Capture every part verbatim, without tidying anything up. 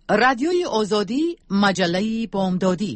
رادیوی آزادی، مجله بامدادی.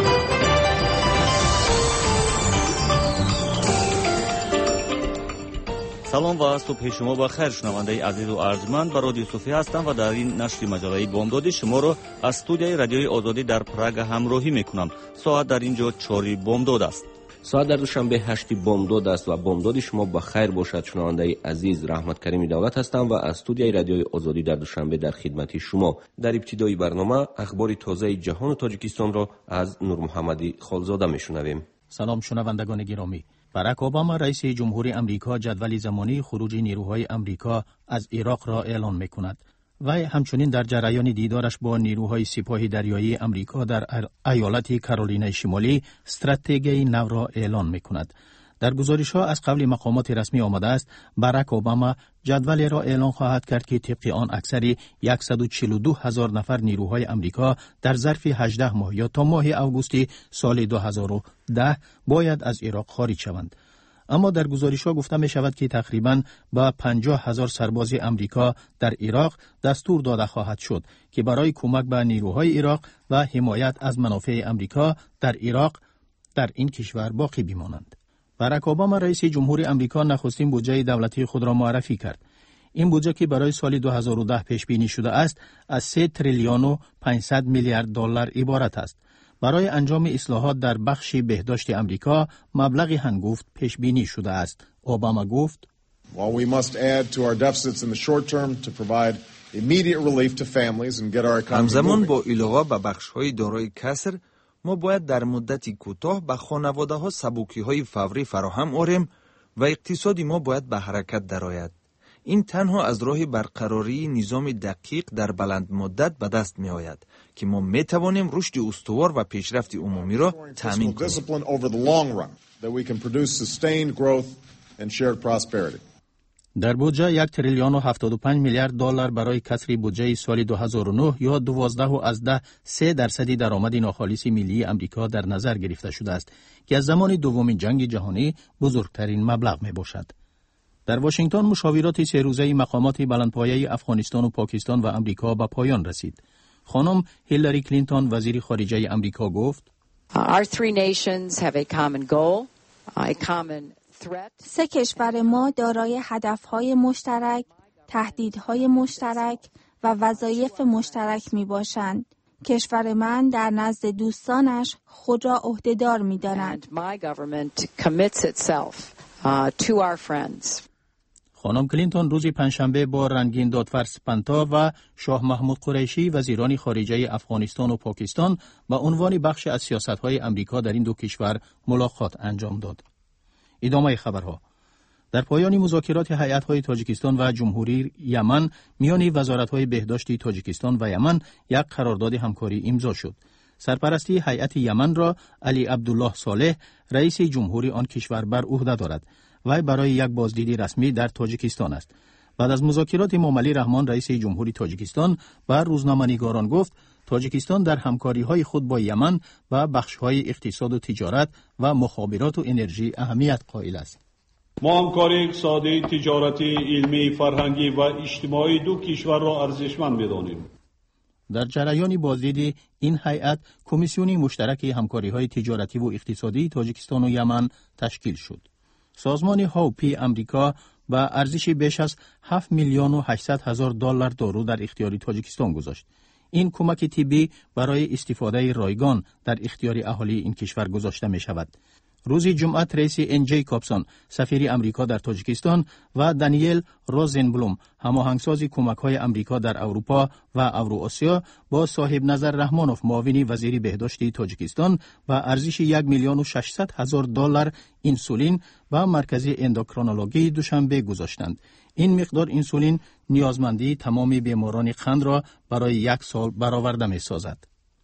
سلام و صبح شما بخیر. شنونده عزیز و ارجمند، با رادیو صوفی هستم و در این نشر مجله بامدادی شما را از استودیوی رادیوی آزادی در پراگ همراهی میکنم. ساعت در اینجا چهار بامداد است. ساعت در دوشنبه هشت بامداد است و بامداد شما بخیر باشد. شنونده عزیز، رحمت کریم دولت هستم و از استودیوی رادیوی آزادی در دوشنبه در خدمت شما. در ابتدای برنامه اخبار تازه جهان و تاجیکستان را از نور محمدی خالزاده میشنویم. سلام شنوندگان گرامی. باراک اوباما رئیس جمهوری امریکا جدول زمانی خروج نیروهای امریکا از عراق را اعلان می‌کند. وی همچنین در جریان دیدارش با نیروهای سپاه دریایی امریکا در ایالت کارولینای شمالی استراتژی نو را اعلان می‌کند. در گزارش‌ها از قبل مقامات رسمی آمده است باراک اوباما جدول را اعلان خواهد کرد که طبق آن اکثر صد و چهل و دو هزار نفر نیروهای امریکا در ظرف هجده ماه یا تا ماه اوگوست سال دو هزار و ده باید از عراق خارج شوند. اما در گزارش‌ها گفته می شود که تقریباً با پنجاه هزار سرباز امریکا در عراق دستور داده خواهد شد که برای کمک به نیروهای عراق و حمایت از منافع امریکا در عراق در این کشور باقی بمانند. باراک اوباما رئیس جمهوری امریکا نخستین بودجه دولتی خود را معرفی کرد. این بودجه که برای سال دو هزار و ده پیش بینی شده است از سه تریلیون و پانصد میلیارد دلار عبارت است. برای انجام اصلاحات در بخش بهداشت امریکا مبلغ هنگفت پیش بینی شده است. اوباما گفت: While we must add to our deficits in the short term to provide immediate relief to families and get our economy moving. همزمان با علاوه به بخش‌های دارای کسر ما باید در مدت کوتاه به خانواده‌ها سبوکی‌های فوری فراهم آوریم و اقتصادی ما باید به حرکت درآید. این تنها از راه برقراری نظام دقیق در بلند مدت به دست می آید که ما می توانیم رشد استوار و پیشرفت عمومی را تامین کنیم. در بودجه یک تریلیون و هفتاد و پنج میلیارد دلار برای کسر بودجه سال دو هزار و نه یا دوازده و از ده سه درصدی درآمد ناخالص ملی امریکا در نظر گرفته شده است که از زمان دومین جنگ جهانی بزرگترین مبلغ می باشد. در واشنگتن مشاورات سه روزه مقامات بلندپایه افغانستان و پاکستان و امریکا به پایان رسید. خانم هیلاری کلینتون وزیر خارجه امریکا گفت: Our three nations have a common goal, a common threat. سه کشور ما دارای هدفهای مشترک، تهدیدهای مشترک و وظایف مشترک می باشند. کشور من در نزد دوستانش خود را عهده‌دار می داند. My government commits itself uh, to our friends. خانم کلینتون روز پنجشنبه با رنگین دادفرس پنتا و شاه محمود قریشی وزیران خارجه افغانستان و پاکستان به عنوان بخش از سیاست‌های امریکا در این دو کشور ملاقات انجام داد. ادامه خبرها. در پایان مذاکرات هیئت‌های تاجیکستان و جمهوری یمن میان وزارت‌های بهداشتی تاجیکستان و یمن یک قرارداد همکاری امضا شد. سرپرستی هیئت یمن را علی عبدالله صالح رئیس جمهوری آن کشور بر عهده دارد. وی برای یک بازدید رسمی در تاجیکستان است. بعد از مذاکرات امام علی رحمان رئیس جمهوری تاجیکستان بر روزنامه‌نگاران گفت تاجیکستان در همکاری‌های خود با یمن و بخش‌های اقتصاد و تجارت و مخابرات و انرژی اهمیت قائل است. ما همکاری اقتصادی، تجارتی، علمی، فرهنگی و اجتماعی دو کشور را ارزشمند می‌دانیم. در جریان بازدید این هیئت کمیسیون مشترک همکاری‌های تجارتی و اقتصادی تاجیکستان و یمن تشکیل شد. سازمان هاوپی امریکا با ارزش بیش از هفت میلیون و هشتصد هزار دلار دارو در اختیار تاجیکستان گذاشت. این کمک طبی برای استفاده رایگان در اختیار اهالی این کشور گذاشته می شود. روز جمعه رئیس ان جیکابسون سفیر امریکا در تاجیکستان و دانیل روزنبلوم هماهنگساز کمک‌های امریکا در اروپا و اوراسیا با صاحب نظر رحمانوف معاون وزیر بهداشت تاجیکستان با ارزش یک میلیون و ششصد هزار دلار انسولین و مرکز اندوکرینولوژی دوشنبه گذاشتند. این مقدار انسولین نیازمندی تمام بیماران قند را برای یک سال برآورده می‌سازد.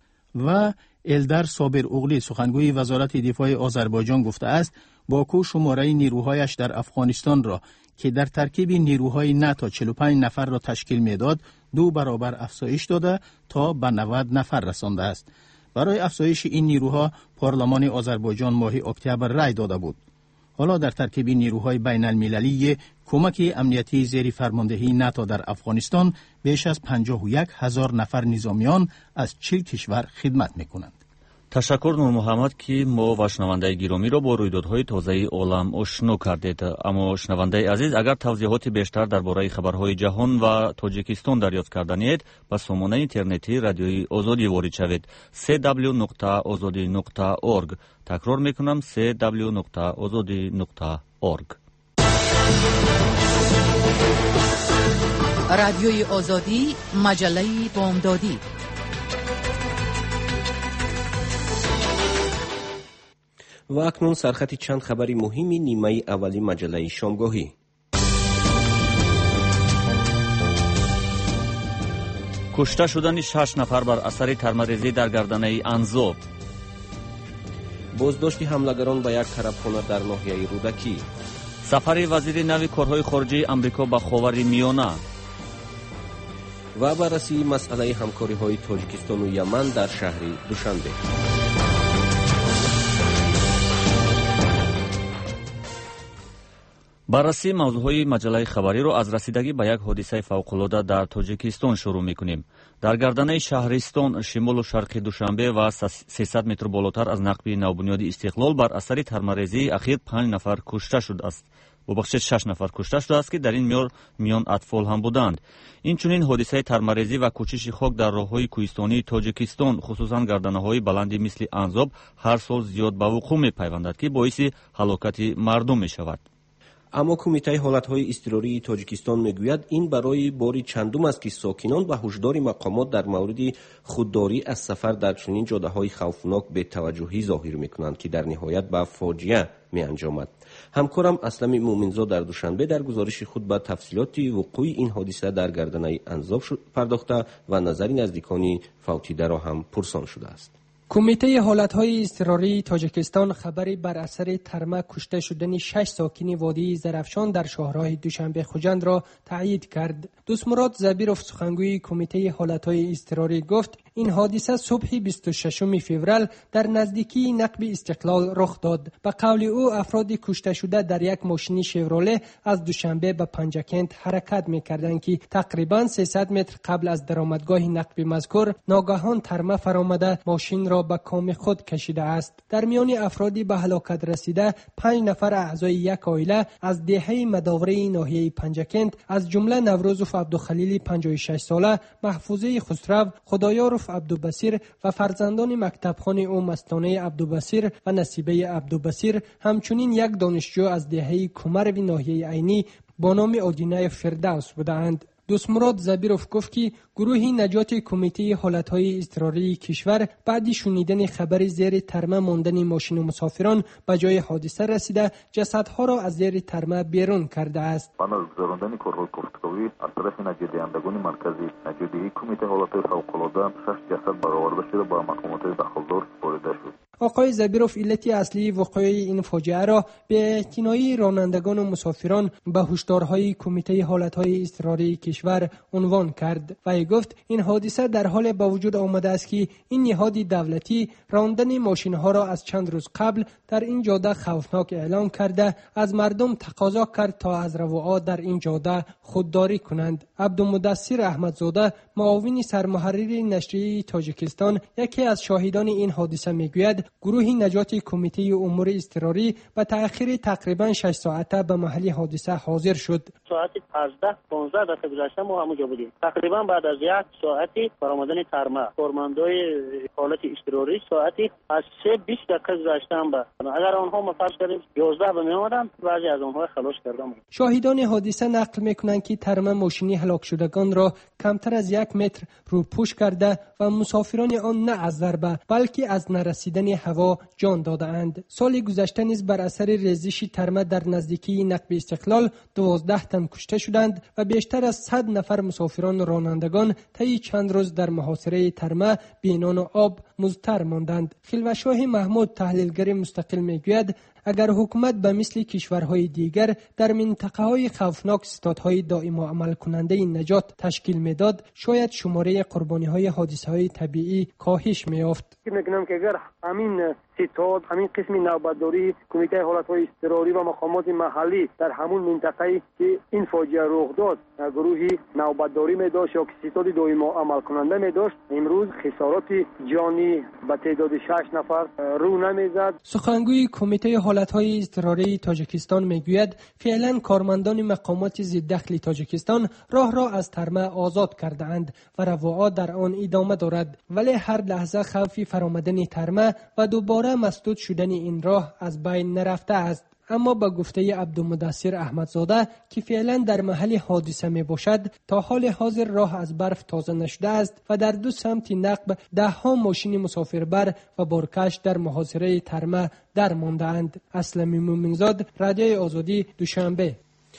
و الدر صابر اوغلی سخنگوی وزارت دفاع آذربایجان گفته است باکو شماره نیروهایش در افغانستان را که در ترکیب نیروهای نه تا چهل و پنج نفر را تشکیل میداد دو برابر افزایش داده تا به نود نفر رسانده است. برای افزایش این نیروها پارلمان آذربایجان ماه اکتبر رای داده بود. حالا در ترکیب نیروهای بین المللی کمک امنیتی زیر فرماندهی ناتو در افغانستان بیش از پنجاه و یک هزار نفر نظامیان از چهل کشور خدمت میکنند. تشکر نور محمد که ما و شنونده گرامی را با رویدادهای تازه عالم آشنا کردید. اما شنونده عزیز، اگر توضیحات بیشتر درباره خبرهای جهان و تاجیکستان دریافت کردنید، به سامانه اینترنتی رادیوی آزادی وارد شوید. سی دبلیو نقطه آزادی نقطه اورگ. تکرار میکنم سی دبلیو نقطه آزادی نقطه اورگ. رادیوی آزادی، مجله بامدادی. و اکنون سرخط چند خبری مهمی نیمه اولی مجله شامگاهی. کشته شدن شش نفر بر اثر ترمه‌ریزی در گردنه انزاب. بازداشت حملگران به یک خرابخانه در ناحیه رودکی. سفر وزیر نوی کارهای خارجه آمریکا به خاورمیانه. و بررسی مسئله همکاری‌های تاجیکستان و یمن در شهر دوشنبه. بررسی موضوعهای مجله خبری را از رسیدگی به یک حادثه فوق‌العاده در تاجیکستان شروع می‌کنیم. در گردنه شهرستان شمال و شرق دوشنبه و سیصد متر بالاتر از نقب نوبنیاد استقلال بر اثر ترمه‌ریزی اخیر پنج نفر کشته شده است. ببخشید شش نفر کشته شده است که در این میان میان اطفال هم بودند. این چنین حادثه ترمه‌ریزی و کوچش خاک در راه‌های کوهستانی تاجیکستان، خصوصا گردنه‌های بلندی مثل انزاب، هر سال زیاد به وقوع می‌پیوندد که باعث هلاکت مردم می‌شود. اما کمیته حالتهای اضطراری تاجیکستان میگوید این برای باری چندم است که ساکنان و هشدار مقامات در مورد خودداری از سفر در چنین جاده‌های خوفناک به توجهی ظاهر میکنند که در نهایت به فاجعه می انجامد. همکارم اسلم مومنزاد در دوشنبه در گزارش خود به تفصیلات وقوع این حادثه در گردنه انزاب پرداخته و نظر نزدیکان فوتیده را هم پرسان شده است. کمیته حالتهای اضطراری تاجیکستان خبری بر اثر ترمه کشته شدن شش ساکن وادی زرافشان در شهرهای دوشنبه خوجند را تایید کرد. دوستمراد زبیروف سخنگوی کمیته حالتهای اضطراری گفت این حادثه صبح بیست و ششم فوریه در نزدیکی نقب استقلال رخ داد. به قول او افراد کشته شده در یک ماشین شیوروله از دوشنبه به پنجکند حرکت می‌کردند که تقریباً سیصد متر قبل از درآمدگاه نقب مذکور ناگهان ترمه فرآمده ماشین را به کام خود کشیده است. در میان افرادی به هلاکت رسیده پنج نفر اعضای یک عائله از دهه مداوره ناحیه پنجکند از جمله نوروزوف عبدالخلیل پنجاه و شش ساله، محفوظه خسرو، خدایاروف عبدالبصیر و فرزندان مکتبخوان او مستانه عبدالبصیر و نصیبه عبدالبصیر، همچنین یک دانشجو از دهه کمر و ناحیه عینی با نام آدینه فردوس بودند. دوستمراد زبیروف گفت که گروه نجات کمیته حالتهای اضطراری کشور بعد شنیدن خبر زیر ترمه ماندن ماشین و مسافران به جای حادثه رسیده جسدها را از زیر ترمه بیرون کرده است. بعد از گذراندن کارهای گفتگویی از طرف نجات‌دهندگان مرکزی نجات‌دهی کمیته حالتهای فوق‌العاده شش جسد برآورده شده با مقامات دخلدار سپرده شد. آقای زبیروف علت اصلی وقوع این فاجعه را به اعتنای رانندگان و مسافران به هشدارهای کمیته حالتهای اضطراری کشور عنوان کرد و گفت این حادثه در حال با وجود آمده است که این نهاد دولتی راندن ماشین‌ها را از چند روز قبل در این جاده خوفناک اعلام کرده از مردم تقاضا کرد تا از رفقا در این جاده خودداری کنند. عبدالمدثر احمدزاده، معاون سرمحرر نشریه تاجیکستان، یکی از شاهدان این حادثه میگوید گروه نجات کمیته امور اضطراری به تأخیر تقریبا شش ساعته به محل حادثه حاضر شد. ساعت پانزده پانزده دقیقه گذشته ما همونجا بودیم. تقریبا بعد از یک ساعتی فرآمدن ترمه کارمندای حالت اضطراری ساعتی از سه بیست دقیقه گذشته هم به اگر آنها مفرض کردیم یازده به می آمدن بعضی از آنها خلاص کردم. شاهدان حادثه نقل میکنند که ترمه ماشینی هلاک شدگان را کمتر از یک متر روپوش کرده و مسافران آن نه از ضربه بلکه از نرسیدن هوا جان دادند. سال گذشته نیز بر اثر ریزش ترمه در نزدیکی نقب استقلال دوازده تن کشته شدند و بیشتر از صد نفر مسافران رانندگان طی چند روز در محاصره ترمه بی نان و آب مضطر ماندند. خلوت‌شاه محمود تحلیلگر مستقل میگوید اگر حکومت به مثل کشورهای دیگر در منطقه‌های خوفناک ستادهای دائم و عمل کننده نجات تشکیل میداد شاید شماره قربانی‌های حادثه‌های طبیعی کاهش می‌یافت. میگم که اگر همین ستاد همین قسم نوبتداری کمیته حالت‌های اضطراری و مقامات محلی در همون منطقه‌ای که این فاجعه رخ داد گروهی نوبتداری می داشت یا ستاد دائمی عمل کننده می داشت، امروز خسارات جانی به تعداد شش نفر رو نمیزد. سخنگوی کمیته حالت‌های اضطراری تاجیکستان میگوید فعلا کارمندان مقامات ضد دخل تاجیکستان راه را از ترمه آزاد کرده اند و رفعات در آن ادامه دارد، ولی هر لحظه خوف فرآمدن ترمه و دوباره مسدود شدن این راه از بین نرفته است. اما با گفته عبدالمدثر احمدزاده که فعلا در محل حادثه می باشد، تا حال حاضر راه از برف تازه نشده است و در دو سمت نقب ده ها ماشین مسافربر و بارکش در محاصره ترمه در مانده اند. اسلمی مومنزاد، رادیوی آزادی، دوشنبه.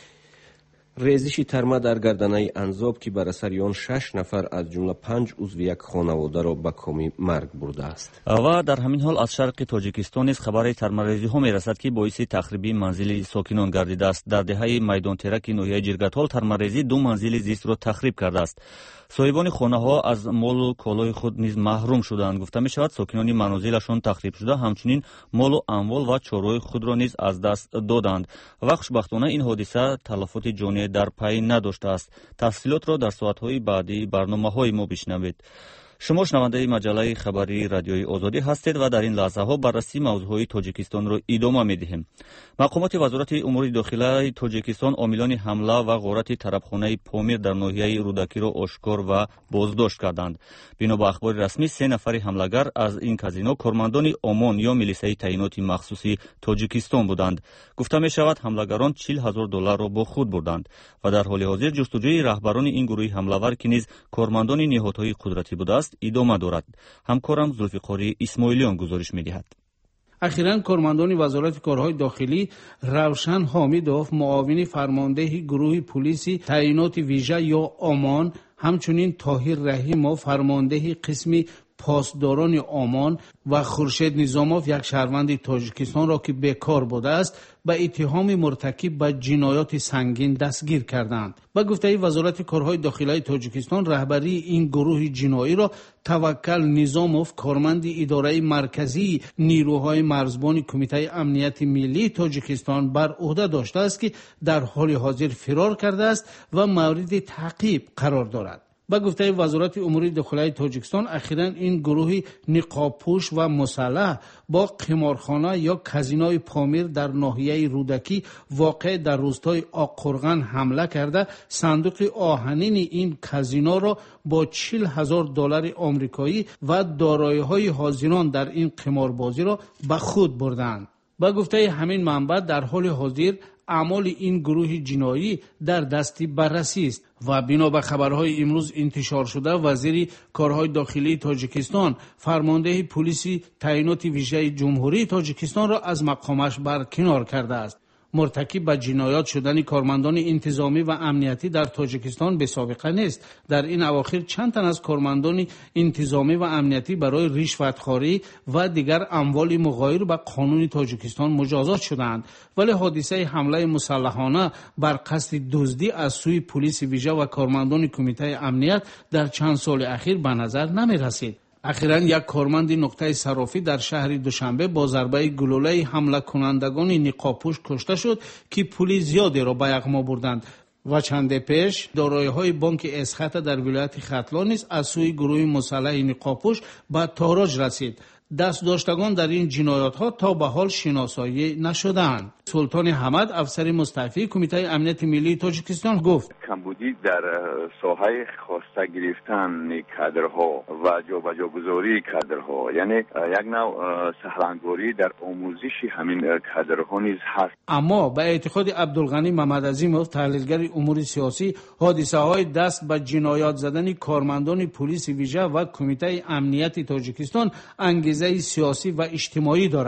ریزش ترمه در گردنه انزاب که بر اثر آن شش نفر از جمله پنج عضو یک خانواده را به کامی مرگ برده است. و در همین حال از شرق تاجیکستان نیز خبر ترمه‌ریزی ها میرسد که باعث تخریبی منزل ساکنان گردیده است. در دهه میدان ترک ناحیه جرگتال ترمه‌ریزی دو منزل زیست را تخریب کرده است. صاحبان خانه ها از مال و کالای خود نیز محروم شدند. گفته می شود ساکنان منازلشان تخریب شده، همچنین مال و اموال و چاره‌های خود را نیز از دست دادند. و خوشبختانه این حادثه تلفات جانی در پی نداشته است. تفصیلات را در ساعت‌های بعدی برنامه‌های ما بشنوید. شما شنونده مجله خبری رادیوی آزادی هستید و در این لحظه ها بررسی موضوعهای تاجیکستان را ادامه می‌دهیم. مقامات وزارت امور داخلی تاجیکستان عاملان حمله و غارت طرفخانه پامیر در ناحیه رودکی را آشکار و بازداشت کردند. بنا به اخبار رسمی سه نفر حمله‌گر از این کازینو کارمندان امان یا میلیسای تعینات مخصوصی تاجیکستان بودند. گفته می شود حمله‌گران چهل هزار دلار را با خود بردند و در حال حاضر جستجوی رهبران این گروه حمله‌ور که نیز کارمندان نهادهای قدرتی بوده است ادامه دارد. همکارم زلفقاری اسماعیلیان گزارش می‌دهد. اخیراً کارمندان وزارت کارهای داخلی روشن حامیدوف، معاون فرمانده گروه پلیسی تعینات ویژه یا آمان، همچنین طاهر رحیمov فرمانده قسم پاسداران آمان و خورشید نظاموف یک شهروند تاجیکستان را که بیکار بوده است به اتهام مرتکب به جنایات سنگین دستگیر کردند. با گفته وزارت کارهای داخلی تاجیکستان، رهبری این گروه جنایی را توکل نظاموف، کارمند اداره مرکزی نیروهای مرزبان کمیته امنیت ملی تاجیکستان، بر عهده داشته است که در حال حاضر فرار کرده است و مورد تعقیب قرار دارد. با گفته وزارت امور داخلی تاجیکستان، اخیراً این گروه نقابپوش و مسلح با قمارخانه یا کازینوی پامیر در ناحیه رودکی واقع در روستای آق‌قرغن حمله کرده صندوق آهنین این کازینو را با چهل هزار دلار آمریکایی و دارایی‌های حاضران در این قماربازی را به خود بردند. با گفته همین منبع، در حال حاضر اعمال این گروه جنایی در دست بررسی است و بنا به خبرهای امروز انتشار شده، وزیر کارهای داخلی تاجیکستان فرمانده پلیس تعینات ویژه جمهوری تاجیکستان را از مقامش برکنار کرده است. مرتکب به جنایات شدن کارمندان انتظامی و امنیتی در تاجیکستان به سابقه نیست. در این اواخر چند تن از کارمندان انتظامی و امنیتی برای رشوتخواری و دیگر اموال مغایر به قانون تاجیکستان مجازات شدند، ولی حادثه حمله مسلحانه بر قصد دزدی از سوی پلیس ویژه و کارمندان کمیته امنیت در چند سال اخیر به نظر نمی رسید. اخیراً یک کارمند نقطه صرافی در شهر دوشنبه با ضربه گلوله حمله کنندگان نقابپوش کشته شد که پول زیادی را به یغما بردند و چند پیش دارایی‌های بانک اسخط در ولایت ختلان نیز از سوی گروه مسلح نقابپوش به تاراج رسید. دست داشتگان در این جنایات ها تا به حال شناسایی نشدند. سلطان حمد، افسر مستعفی کمیته امنیت ملی تاجیکستان، گفت کمبودی در ساحه خواسته گرفتن کادرها و جابجاگذاری کادرها، یعنی یک نوع سهلانگاری در آموزش همین کادرها نیز هست. اما به اعتقاد عبدالغنی محمدعظیمov، تحلیلگر امور سیاسی، حادثه های دست به جنایات زدن کارمندان پلیس ویژه و کمیته امنیت تاجیکستان انگیزه سیاسی و اجتماعی دارد.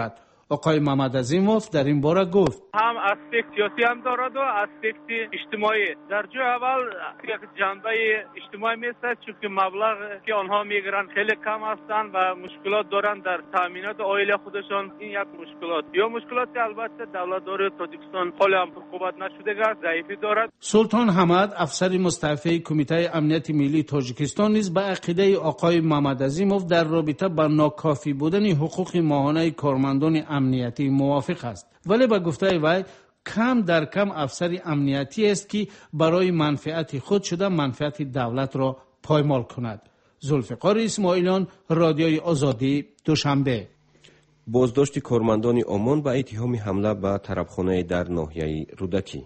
آقای محمد عظیموف در این باره گفت هم اسپکت سیاسی هم دارد و اسپکت اجتماعی. در جو اول یک جنبه اجتماعی میست، چون که مبلغ که آنها میگیرن خیلی کم هستند و مشکلات دارن در تامینات عائله خودشان. این یک مشکلات یا مشکلات البته دولتدار تاجیکستان خیلی هم رقابت نشده است، ضعیفی دارد. سلطان حمد افسر مستعفی کمیته امنیت ملی تاجیکستان نیز به عقیده آقای محمد عظیموف در رابطه با ناکافی بودن حقوق ماهانه کارمندان امنیتی موافق است، ولی به گفته وی کم در کم افسر امنیتی است که برای منفعت خود شده منفعت دولت را پایمال کند. ذوالفقار اسماعیلیان، رادیوی آزادی، دوشنبه. بازداشت کارمندان عمان به اتهام حمله به طربخانه در ناحیه رودکی.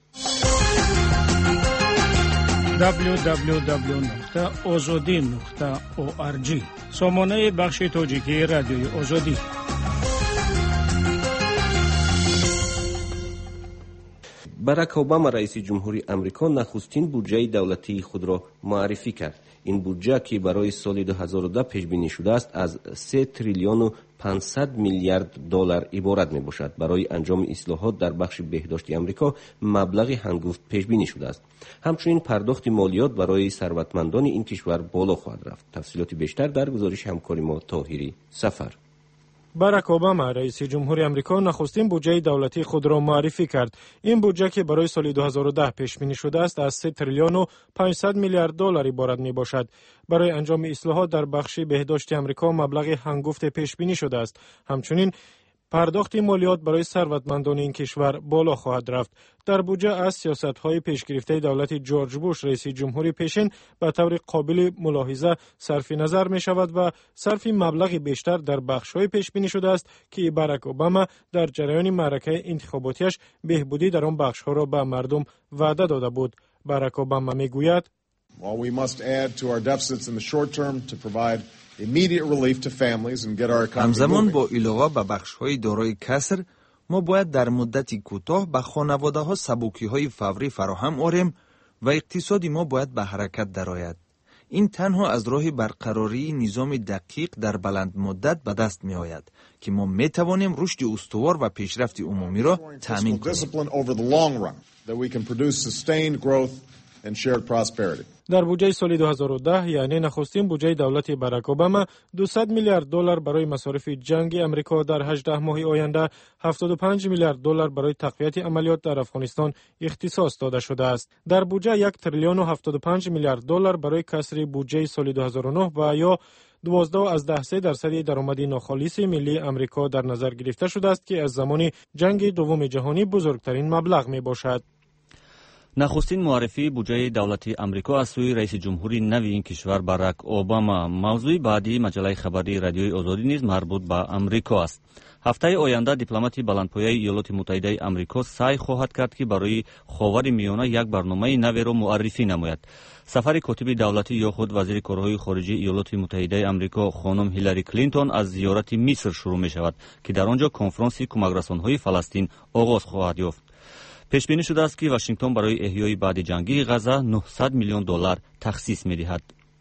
دبلیو دبلیو دبلیو نقطه آزادی نقطه او آر جی سامانه بخش تاجیکی رادیوی آزادی. باراک اوباما رئیس جمهوری امریکا نخستین بودجه دولتی خود را معرفی کرد. این بودجه که برای سال دو هزار و ده پیش بینی شده است از سه تریلیون و پانصد میلیارد دلار عبارت می باشد. برای انجام اصلاحات در بخش بهداشتی امریکا مبلغ هنگفت پیش بینی شده است. همچنین پرداخت مالیات برای ثروتمندان این کشور بالا خواهد رفت. تفصیلات بیشتر در گزارش همکار ما طاهری سفر. باراک اوباما رئیس جمهوری امریکا نخستین بودجه دولتی خود را معرفی کرد. این بودجه که برای سال دو هزار و ده پیش بینی شده است از سه تریلیون و پانصد میلیارد دلار عبارت می باشد. برای انجام اصلاحات در بخش بهداشتی امریکا مبلغ هنگفت پیش بینی شده است. همچنین پرداخت مالیات برای ثروتمندان این کشور بالا خواهد رفت. در بودجه از سیاست‌های پیشگرفته دولت جورج بوش رئیس جمهوری پیشین به طور قابل ملاحظه صرف نظر می شود و صرف مبلغ بیشتر در بخش‌های پیش بینی شده است که باراک اوباما در جریان معرکه انتخاباتیش بهبودی در آن بخش‌ها را به مردم وعده داده بود. باراک اوباما می گوید While we must add to our deficits in the short term to provide immediate relief to families and get our economy همزمان moving. با علاوه به بخش‌های دارای کسر ما باید در مدتی کوتاه به خانواده‌ها سبوکی‌های فوری فراهم آوریم و اقتصادی ما باید به حرکت درآید. این تنها از راه برقراری نظام دقیق در بلند مدت به دست می آید که ما می توانیم رشد استوار و پیشرفت عمومی را تامین کنیم. در بودجه سال دو هزار و ده یعنی نخستین بودجه دولت باراک اوباما دویست میلیارد دلار برای مصارف جنگ امریکا در هجده ماه آینده، هفتاد و پنج میلیارد دلار برای تقویت عملیات در افغانستان اختصاص داده شده است. در بودجه یک تریلیون و هفتاد و پنج میلیارد دلار برای کسر بودجه سال دو هزار و نه و یا دوازده از ده سه درصد درآمد ناخالص ملی امریکا در نظر گرفته شده است که از زمان جنگ دوم جهانی بزرگترین مبلغ می باشد. نخستین معرفی بودجه دولتی امریکا از سوی رئیس جمهوری نوی این کشور باراک اوباما. موضوع بعدی مجله خبری رادیوی آزادی نیز مربوط به امریکا است. هفته آینده دیپلماتی بلندپایه ایالات متحده امریکا سعی خواهد کرد که برای خاور میانه یک برنامه نوی را معرفی نماید. سفر کاتب دولتی یا خود وزیر کارهای خارجه ایالات متحده امریکا خانم هیلاری کلینتون از زیارت مصر شروع می شود که در آنجا کنفرانس کمک‌رسان‌های فلسطین آغاز خواهد یافت. پیش بینی شده است که واشنگتن برای احیای بعد جنگی غزه نهصد میلیون دلار تخصیص می‌دهد.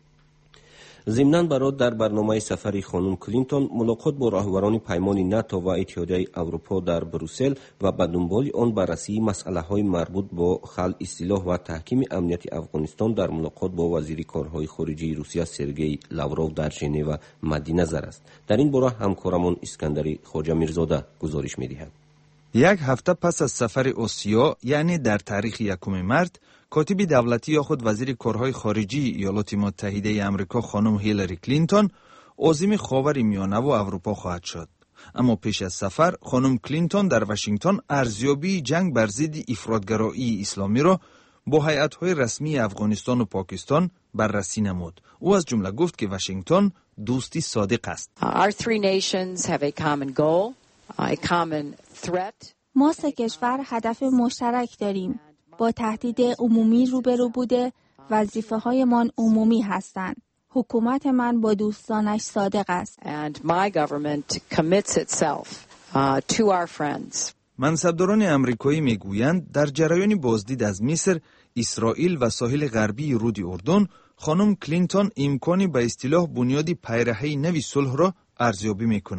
ضمناً برای در برنامه سفری خانم کلینتون ملاقات با رهبران پیمان ناتو و اتحادیه اروپا در بروسل و به دنبال آن بررسی مسئله‌های مربوط با خلع سلاح و تحکیم امنیت افغانستان در ملاقات با وزیر کارهای خارجه روسیه سرگئی لاوروف در ژنو مد نظر است. در این باره همکارمان اسکندری خواجه میرزاده گزارش می‌دهد. یک هفته پس از سفر آسیا یعنی در تاریخ یکم مارس، کاتب دولتی یا خود وزیر کارهای خارجه ایالات متحده آمریکا خانم هیلاری کلینتون عازم خاور میانه و اروپا خواهد شد. اما پیش از سفر خانم کلینتون در واشنگتن ارزیابی جنگ بر ضد افراطگرایی اسلامی را با هیئت‌های رسمی افغانستان و پاکستان بررسی نمود. او از جمله گفت که واشنگتن دوستی صادق است. Our three nations have a common goal, a common threat. ما سه کشور هدف مشترک داریم. با تهدید عمومی روبرو بوده، وظیفه هایمان عمومی هستند. حکومت من با دوستانش صادق است. And my government commits itself uh, to our friends. منصبداران امریکایی میگویند در جریان بازدید از مصر، اسرائیل و ساحل غربی رود اردن، خانم کلینتون امکانی به اصطلاح بنیاد پیرهه نوی صلح را ارزیابی میکند.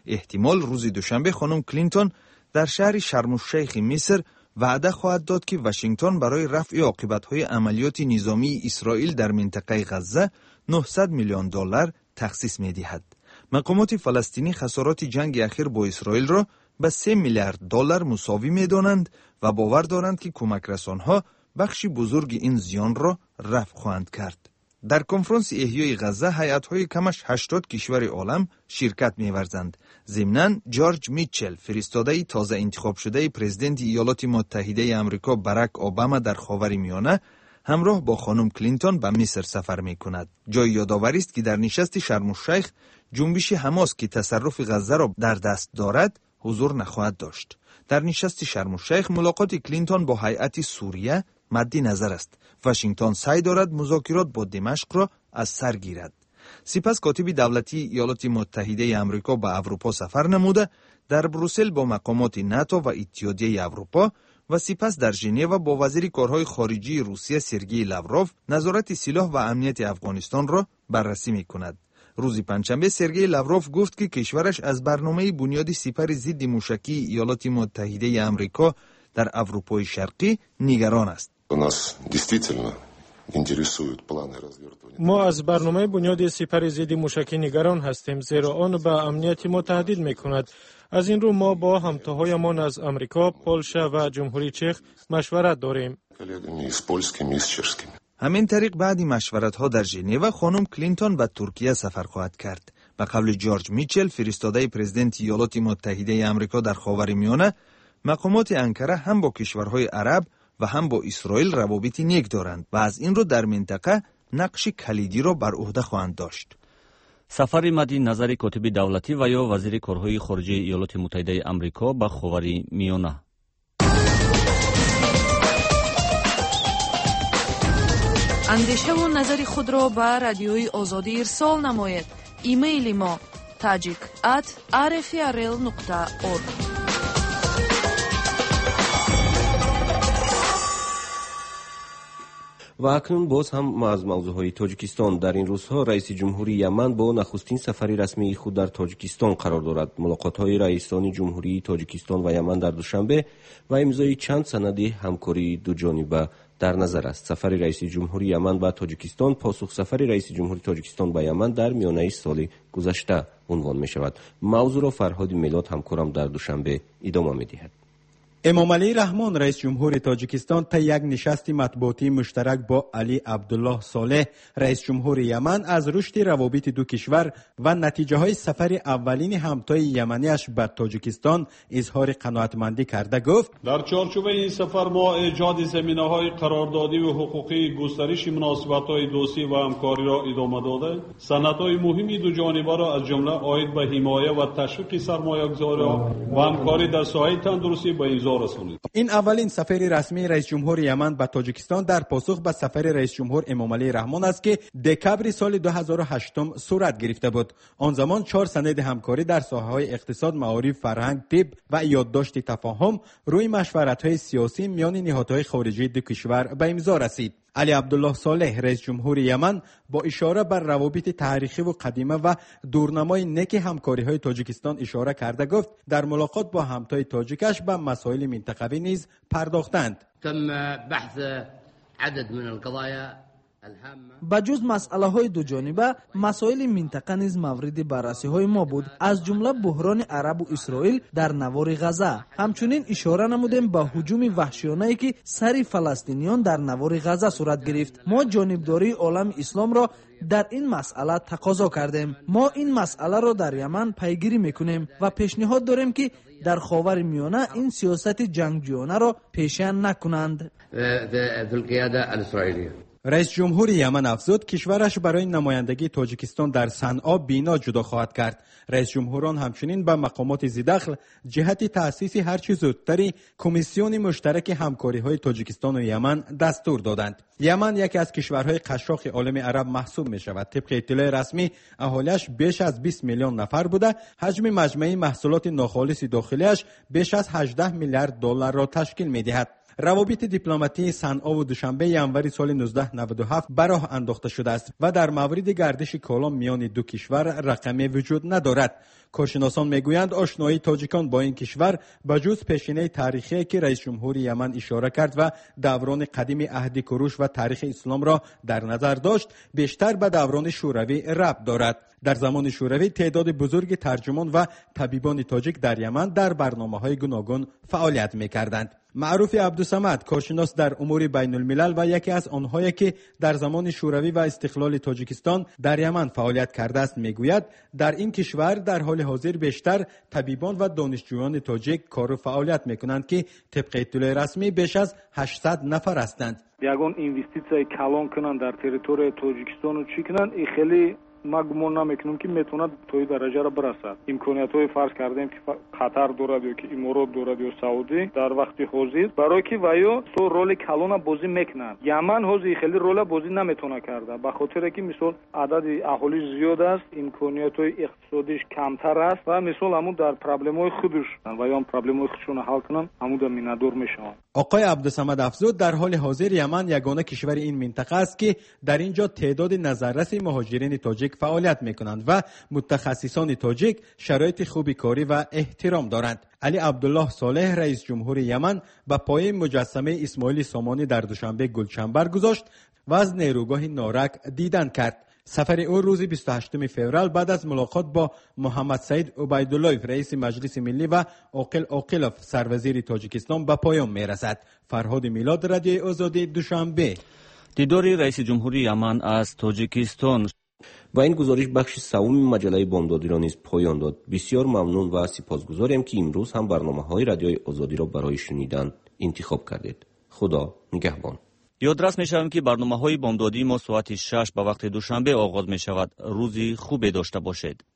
احتمال روز دوشنبه خانم کلینتون در شهر شرم الشیخ مصر وعده خواهد داد که واشنگتن برای رفع عاقبت‌های عملیات نظامی اسرائیل در منطقه غزه نهصد میلیون دلار تخصیص می‌دهد. مقامات فلسطینی خسارات جنگ اخیر با اسرائیل را به سه میلیارد دلار مساوی می‌دانند و باور دارند که کمک‌رسان‌ها بخشی بزرگ این زیان را رفع خواهند کرد. در کنفرانس احیای غزه هیئت‌های کمش هشتاد کشور عالم شرکت می‌ورزند. ضمناً جورج میچل فرستاده تازه انتخاب شده پرزیدنت ایالات متحده آمریکا باراک اوباما در خاورمیانه همراه با خانم کلینتون به مصر سفر می‌کند. جای یادآوری است که در نشست شرم الشیخ جنبش حماس که تصرف غزه را در دست دارد حضور نخواهد داشت. در نشست شرم الشیخ ملاقات کلینتون با هیئت سوریه مد نظر است. واشنگتن سعی دارد مذاکرات با دمشق را از سر گیرد. سپس کاتب دولتی ایالات متحده آمریکا به اروپا سفر نموده در بروسل با مقامات ناتو و اتحادیه اروپا و سپس در ژنو با وزیر کارهای خارجی روسیه سرگئی لاوروف نظارت سلاح و امنیت افغانستان را بررسی می‌کند. روز پنجشنبه سرگئی لاوروف گفت که کشورش از برنامه بنیاد سپر ضد موشکی ایالات متحده آمریکا در اروپای شرقی نگران است. ما از برنامه بنیاد سپر ضد موشکی نگران هستیم، زیرا آن به امنیت ما تهدید می‌کند. از این رو ما با همتاهایمان از امریکا، پولش و جمهوری چک مشورت داریم. همین طریق بعد مشورت‌ها در ژنو خانم کلینتون به ترکیه سفر خواهد کرد. به قول جورج میچل فرستاده پرزیدنت ایالات متحده آمریکا در خاورمیانه، مقامات انکره هم با کشورهای عرب و هم با اسرائیل روابط نیک دارند و از این رو در منطقه نقش کلیدی را بر عهده خواهند داشت. سفر مد نظر کاتب دولتی و یا وزیر کارهای خارجه ایالات متحده آمریکا به خاورمیانه. اندیشه و نظر خود را به رادیوی آزادی ارسال نمایید. ایمیل ما tajik at r f r l نقطه org. و اکنون باز هم ما از موضوعهای تاجیکستان. در این روزها رئیس جمهوری یمن با نخستین سفری رسمی خود در تاجیکستان قرار دارد. ملاقات‌های رئیسان جمهوری تاجیکستان و یمن در دوشنبه و امضای چند سند همکاری دو جانبه در نظر است. سفر رئیس جمهوری یمن به تاجیکستان پاسخ سفر رئیس جمهوری تاجیکستان به یمن در میانه سال گذشته عنوان می شود. موضوع را فرهاد میلاد همکارم در دوشنبه ادامه می دهد. امام علی رحمان رئیس جمهور تاجیکستان تا یک نشست مطبوعاتی مشترک با علی عبدالله صالح رئیس جمهور یمن از رشد روابط دو کشور و نتیجه های سفر اولین همتای یمنیش به تاجیکستان اظهار قناعتمندی کرده گفت در چارچوب این سفر ما ایجاد زمینه‌های قراردادی و حقوقی، گسترش مناسبت‌های دوستی و همکاری را ادامه داده، سندهای مهمی دو جانبه را از جمله عاید به حمایه و تشویق سرمایه‌گذاران و همکاری در ساحه تندرستی به امضا رسانید. این اولین سفر رسمی رئیس جمهور یمن به تاجیکستان در پاسخ به سفر رئیس جمهور امام علی رحمان است که دکمبر سال دو هزار و هشت صورت گرفته بود. آن زمان چهار سند همکاری در ساحه‌های اقتصاد، معارف، فرهنگ، طب و یادداشت تفاهم روی مشورت‌های سیاسی میان نهادهای خارجی دو کشور به امضا رسید. علی عبدالله صالح رئیس جمهور یمن با اشاره بر روابط تاریخی و قدیمی و دورنمای نیک همکاری‌های تاجیکستان اشاره کرده گفت در ملاقات با همتای تاجیکش به مسائل منطقوی نیز پرداختند. تم بحث عدد من القضايا با جز مسئله های دو جانبه، مسائل منطقه نیز مورد بررسی های ما بود، از جمله بحران عرب و اسرائیل در نوار غزه. همچنین اشاره نمودیم به هجوم وحشیانه‌ای که سر فلسطینیان در نوار غزه صورت گرفت. ما جانبداری عالم اسلام را در این مسئله تقاضا کردیم. ما این مسئله را در یمن پیگیری میکنیم و پیشنهاد داریم که در خاورمیانه این سیاست جنگجویانه را پیشین نکنند. رئیس جمهور یمن افزود کشورش برای نمایندگی تاجیکستان در صنعا بینا جدا خواهد کرد. رئیس جمهوران همچنین به مقامات ذی‌دخل جهت تأسیس هرچه زودتری کمیسیون مشترک همکاری‌های تاجیکستان و یمن دستور دادند. یمن یکی از کشورهای قشاق عالم عرب محسوب می شود. طبق اطلاع رسمی اهالیش بیش از بیست میلیون نفر بوده. حجم مجموعی محصولات ناخالص داخلیش بیش از هجده میلیارد دلار را تشکیل می دهد. روابط دیپلماتی صنعا و دوشنبه ینوری سال نوزده نود و هفت به راه انداخته شده است و در مورد گردش کالا میان دو کشور رقمی وجود ندارد. کارشناسان میگویند آشنایی تاجیکان با این کشور بجز پیشینه تاریخی که رئیس جمهور یمن اشاره کرد و دوران قدیم عهد کوروش و تاریخ اسلام را در نظر داشت، بیشتر به دوران شوروی ربط دارد. در زمان شوروی تعداد بزرگ ترجمان و طبیبان تاجیک در یمن در برنامه‌های گوناگون فعالیت می‌کردند. معروف عبدالصمد، کارشناس در امور بین الملل و یکی از آنهایی که در زمان شوروی و استقلال تاجیکستان در یمن فعالیت کرده است، میگوید در این کشور در حال حاضر بیشتر طبیبان و دانشجویان تاجیک کار و فعالیت میکنند که طبق اطلاع رسمی بیش از هشتصد نفر هستند. یگان اینوستیسیای کلان کنند در تریتوری تاجیکستان و چی کنند، این خیلی ما گمان نمیکنم که میتونه توی درجه را برسد. امکانیت های فرض کردیم که قطر دارد یا که امارات دارد یا سعودی در وقت حاضر برای که وایو تو رول کلان بازی میکنند. یمن حاضر خیلی رول بازی نمیتونه کرده به خاطر که مثلا عدد اهالی زیاد است، امکانیت های اقتصادیش کمتر است و مثلا همون در پرابلم های خودش و یا پرابلم های خودشون حل کنن همون در مینادور میشن. آقای عبدالصمد افزود در حال حاضر یمن یگانه کشور این منطقه است که در اینجا تعداد نظررس مهاجرین تاجیک فعالیت میکنند و متخصصان تاجیک شرایط خوبی کاری و احترام دارند. علی عبدالله صالح رئیس جمهور یمن به پای مجسمه اسماعیل سامانی در دوشنبه گلچن برگذاشت و از نیروگاه نارک دیدن کرد. سفر او روز بیست و هشتم فوریه بعد از ملاقات با محمد سعید عبیدالله رئیس مجلس ملی و عاقل عاقلوف سروزیر تاجیکستان به پایان میرسد. فرهاد میلاد، رادیوی آزادی، دوشنبه. دیدار رئیس جمهور یمن از تاجیکستان. با این گزارش بخش سوم مجله بامدادی را نیز پایان داد. بسیار ممنون و سپاسگزاریم که امروز هم برنامه‌های رادیوی آزادی را برای شنیدن انتخاب کردید. خدا نگهبان. یادرس می‌شویم که برنامه‌های بامدادی ما ساعت شش به وقت دوشنبه آغاز می‌شود. روزی خوبی داشته باشید.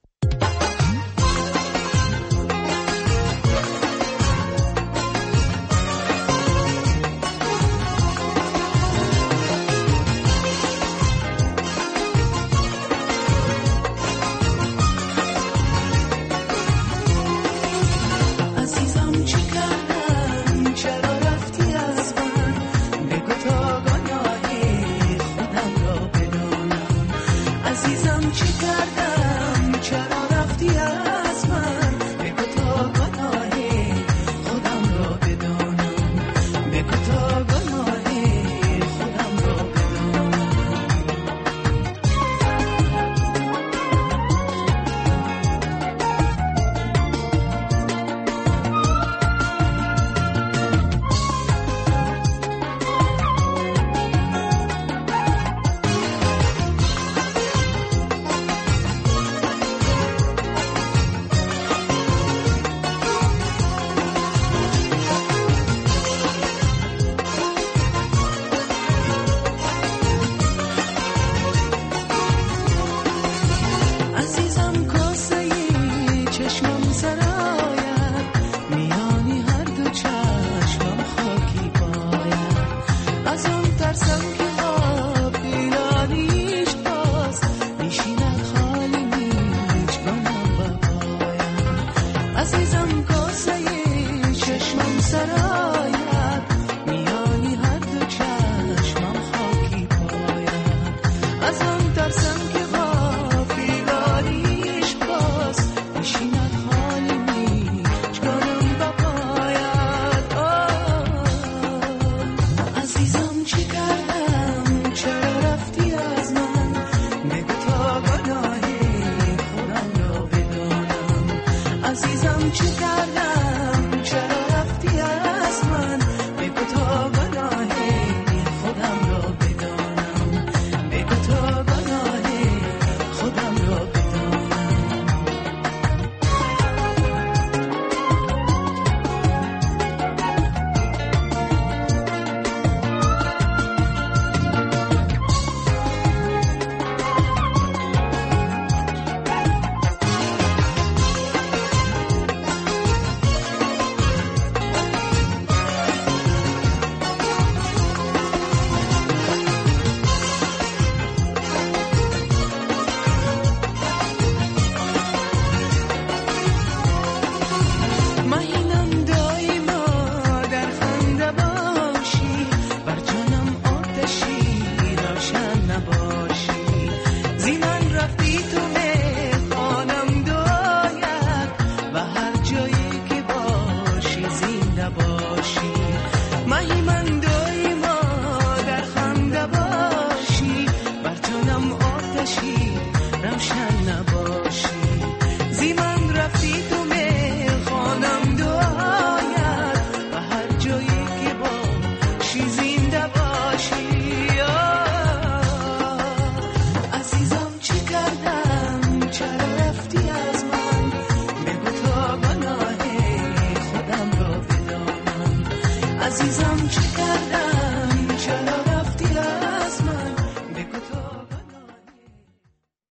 چی کردم چرا